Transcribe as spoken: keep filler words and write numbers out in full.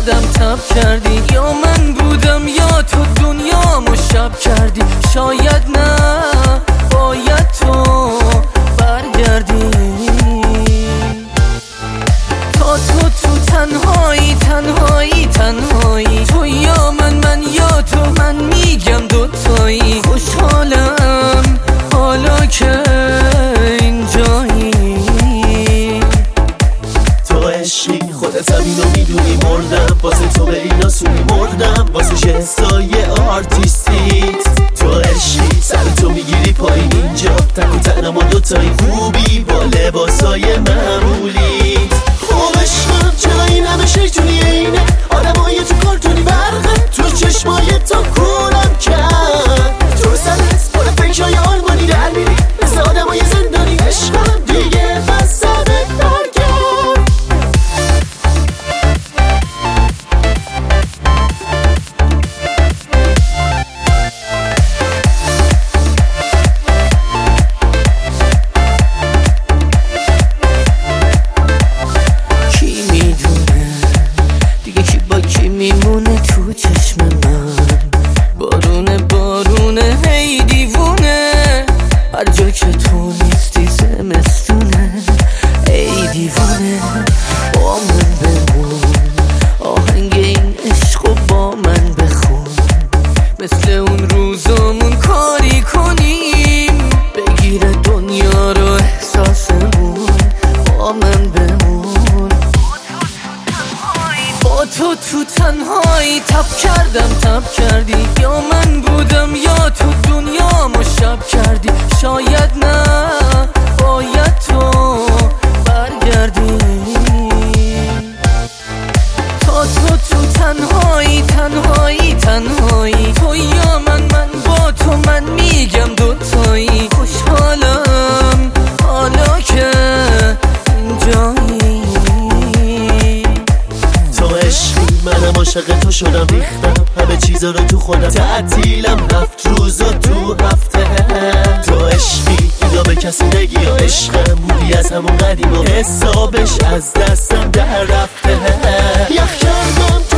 کردم تب کردی، یا من بودم یا تو دنیامو شب کردی. شاید نه باید تو برگردی، تا تو تو تنهایی تنهایی تنهایی، تو یا من من یا تو، من میگم دوتایی. خوشحالم حالا که اینجایی، تو عشقی خودت هم اینو میدونی. مردم واسه تو به این آسونی، مردم واسه شهستای آرتیستیت. تو عشقی سر تو میگیری پایین اینجا، تک و تنها دوتایی، خوبی با لباسای معمولیت. خب عشقم چرا این همه شیطونی اینه، آدمای تو کارتونی برقم، تو چشمای تا کولم کرد. تو سرت پر فکرای آلمانی در میری مثل آدمای زندانی. عشقم دیگه بس سرت برگرد. میمونه تو چشم من، بارونه بارونه هی دیوونه، هر جا که تو نیستی زمستونه. ای دیوونه با من بمون، آهنگ این عشقو با من بخون، مثل اون روزامون کاری کنیم، بگیره دنیا رو احساسمون. با من بمون، با تو تو تنهایی تب کردم تب کردی، یا من بودم یا تو دنیامو شب کردی. شاید نه باید تو برگردی، تا تو تو تنهایی تنهایی تنهایی، تو یا من من با تو، من میگم دوتایی. خوشحالم حالا که اینجایی، منم عاشق تو شدم، ریختم همه چیزا رو تو خودم، تعطیلم هفت روز و تو هفته. تو عشقی اینا به کسی نگی، یا عشقم بودی از همون قدیم و حسابش از دستم در رفته. یخ کردم